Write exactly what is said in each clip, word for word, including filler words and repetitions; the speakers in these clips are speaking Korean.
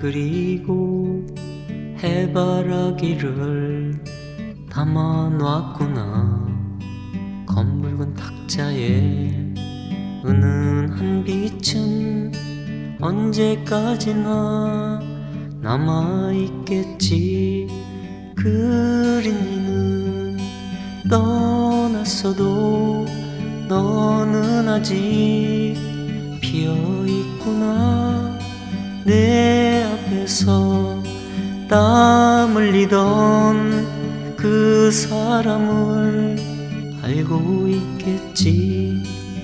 그리고 해바라기를 담아놨구나. 검붉은 탁자에 은은한 빛은 언제까지나 남아있겠지. 그린이는 떠났어도 너는 아직 피어있구나. 내 앞에서 땀 흘리던 그 사람을 알고 있겠지.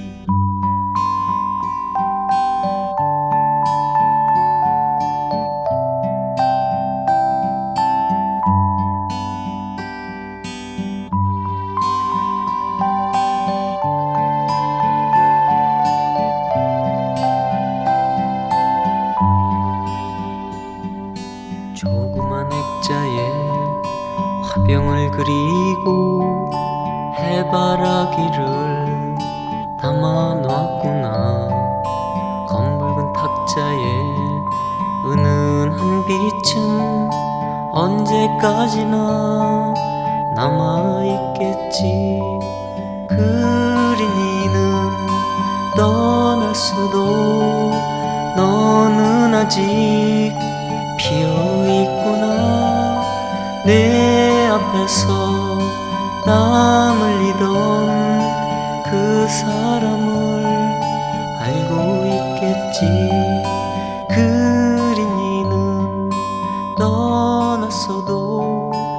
조그만 액자에 화병을 그리고 해바라기를 담아놨구나. 검붉은 탁자에 은은한 빛은 언제까지나 남아있겠지. 그린이는 떠났어도 너는 아직 피어있구나. 내 앞에서 땀 흘리던 그 사람을 알고 있겠지. 그린이는 떠났어도